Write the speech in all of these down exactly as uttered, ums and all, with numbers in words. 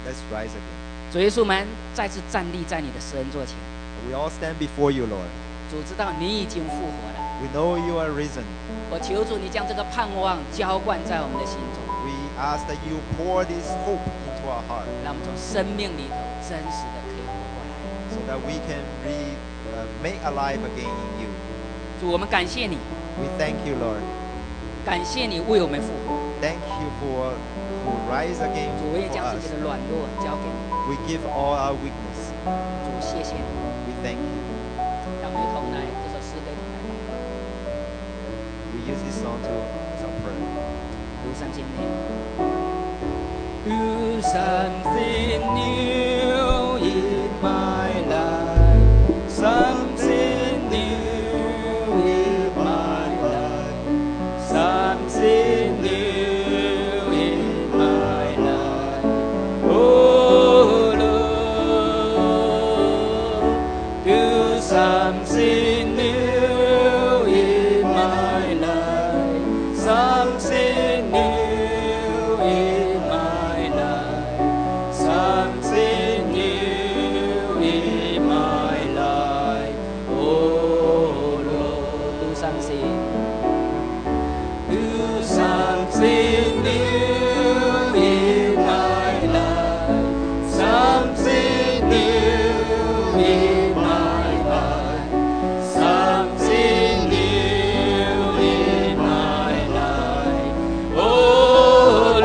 Let's rise again. 主耶稣们再次站立在你的施恩座前。 We all stand before you, Lord. 主知道你已经复活了。 We know you are risen. 我求主你将这个盼望浇灌在我们的心中。 We ask that you pour this hope into our heart, 让我们从生命里头真实的可以活过来。 so that we can re, uh, make alive again in you. 主，我们感谢你， We thank you, Lord. 感谢你为我们复活。 Thank you for who rise again 主，我也 for 将自 us. 己的软弱交给你。 We give all our weakness. 主，谢谢你。 We thank you. 让我们一同来这首诗歌里来祷告， We use this song to as our prayer. Do something new. Do something new in my life. Something new in my life. Something new in my life. Oh Lord, do something new in my life. Something new in my life. Something new in my life. Oh Lord, do something. Do something new in my life. Something new in my life. Something new in my life. Oh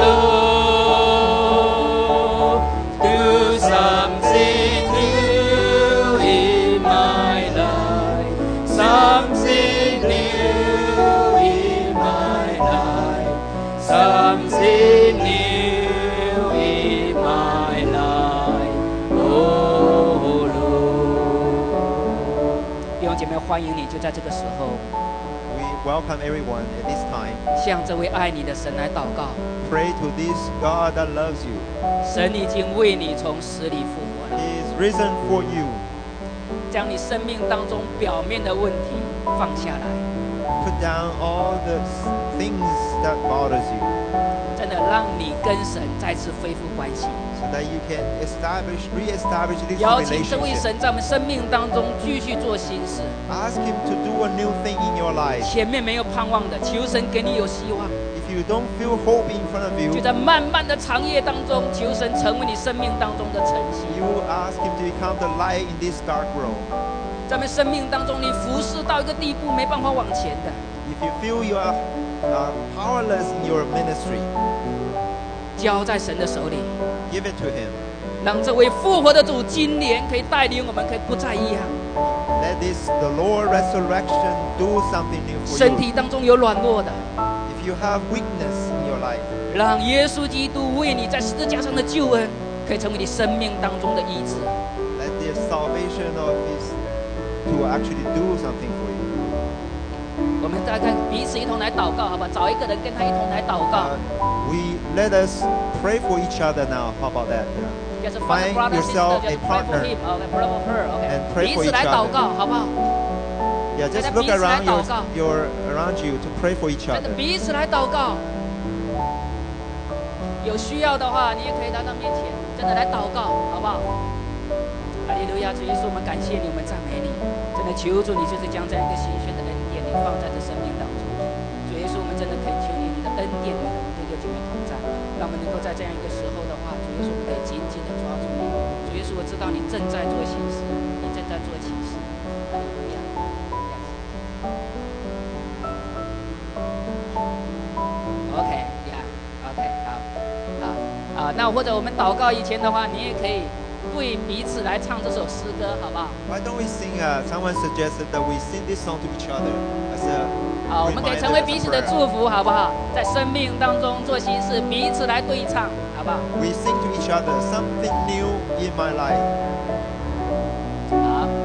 Lord, do something new in my life. Something new in my life. Something new in my life. Oh Lord， 弟兄姐妹，欢迎你，就在这个时候， We welcome everyone at this time. 向这位爱你的神来祷告。 Pray to this God that loves you. 神已经为你从死里复活了， He is risen for you. 将你生命当中表面的问题放下来， Put down all the s- things that bothers you, 真的让你跟神再次恢复关系。 so that you can establish, re-establish this 邀请这位 relationship. 神在我们生命当中继续做新事。 Ask Him to do a new thing in your life. 前面没有盼望的，求神给你有希望。 If you don't feel hope in front of 就 you, 在漫漫的长夜当中，求神成为你生命当中的晨曦。 you ask Him to become the light in this dark world. 在我们生命当中，你服侍到一个地步没办法往前的， If you feel you are uh, powerless in your ministry, 交在神的手里， give it to Him. 让这位复活的主今年可以带领我们，可以不再一样。 Let this, the Lord resurrection, do something new for 身 you. 体当中有软弱的， If you have weakness in your life, 让耶稣基督为你在十字架上的救恩，可以成为你生命当中的医治。 let the salvation of His to actually do something for you. 我们大概彼此一同来祷告，好吧？找一个人跟他一同来祷告 Uh,。we let us pray for each other now. How about that? Yeah. 就是 Find brother sister， yourself 就是 a pray for partner. him， OK， pray for her，OK， And pray 彼 for 此 each 来祷 other. 告，好不好？ Yeah, just look around your, your around you to pray for each 真的 other. 彼此来祷告。有需要的话，你也可以来到面前，真的来祷告，好不好？哈利路亚，主耶稣，我们感谢你，我们赞美你，真的求主你就是将这样一个新鲜的恩典，你放在这生命当中。主耶稣，我们真的恳求你，你的恩典，你的对弟兄姐妹同在，让我们能够在这样一个时候的话，主耶稣，我们可以紧紧的抓住你。主耶稣，我知道你正在做新事，你正在做启示。哈利路亚。OK， 呀、yeah, ，OK， 好，好，啊，那或者我们祷告以前的话，你也可以对彼此来唱这首诗歌，好不好？ Why don't we sing? Uh, someone suggested that we sing this song to each other as a 好，我们可以 reminder, 成为 as 彼 a 此的 prayer. 祝福，好不好？在生命当中做新事，彼此来对唱，好不好？ We sing to each other something new in my life. 好。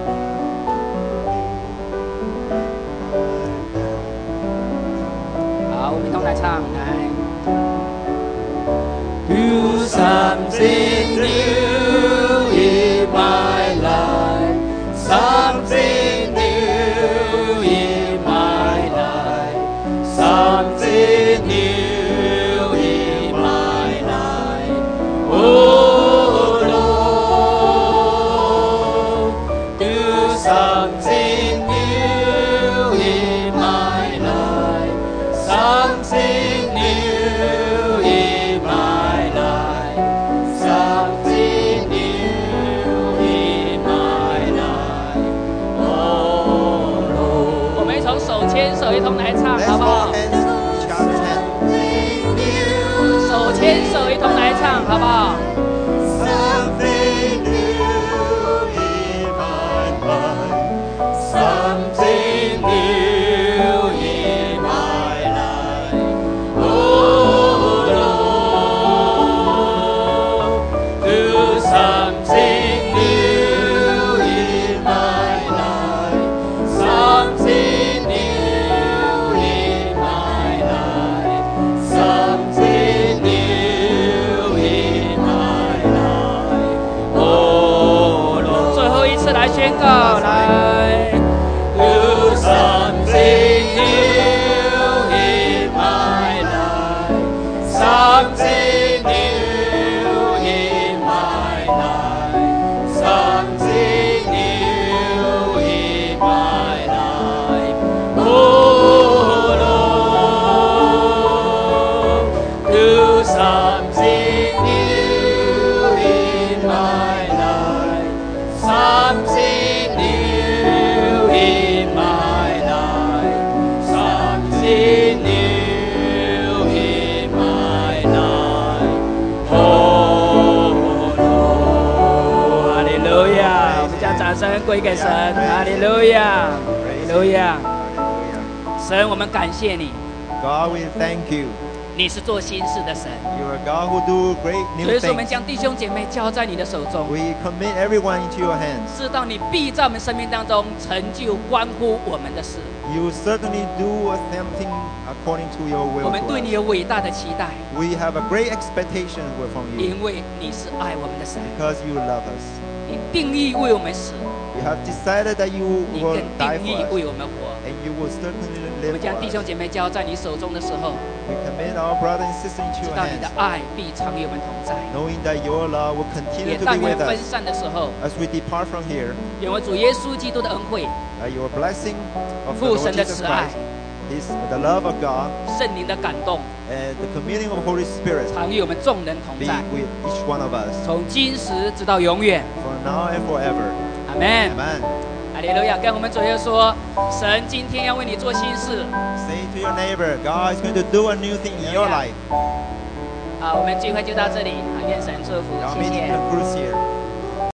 好，我们一同来唱，来。Do something new in my life, something new in my life, something new in my life. Oh 宣告来。Do something new in my life, something new in my life, something new in my life. Oh Lord, do something new in my life, something new in my life, something new in my life. Oh Lord， 哈利路亚！我们将掌声归给神，哈利路亚，哈利路亚！ Hallelujah. 神，我们感谢你， God, we thank you. 你是做新事的神。 You are God who do great 所 new 以说，我们 things. 将弟兄姐妹交在你的手中， We commit everyone into your hands. 知道你必在我们生命当中成就关乎我们的事。 You certainly do something according to your 我 will 们 to 对你 us. 有伟大的期待， We have a great expectation from you 因为你是爱我们的神， because you love us. 你定义为我们死， You have decided that you 你 will 更 die 定义 for us, 为我们活。 and you will certainly 我 live 们将 for 弟兄 us. 姐妹交在你手中的时候， We commit our brother and sister into 知 your 道你的 hands, 爱必常与我们同在。 knowing that your love will continue 也 to 但 be 愿 with 分 us 散的时候， as we depart from here. 愿我主耶稣基督的恩惠、 That your blessing of the 父 Lord 神的 Jesus 慈爱、 Christ, His, the love of God, 圣灵的感动， and the communion of Holy Spirit 常与我们众人同 be 在， with each one of us 从今时直到永远。 for now and forever. 阿门。 Amen. 哈利路亚！跟我们主耶稣说，神今天要为你做新事。 Say to your neighbor, God is going to do a new thing in your life. 好，我们聚会就到这里，啊，愿神祝福， Our 谢 meeting 谢。 concludes here.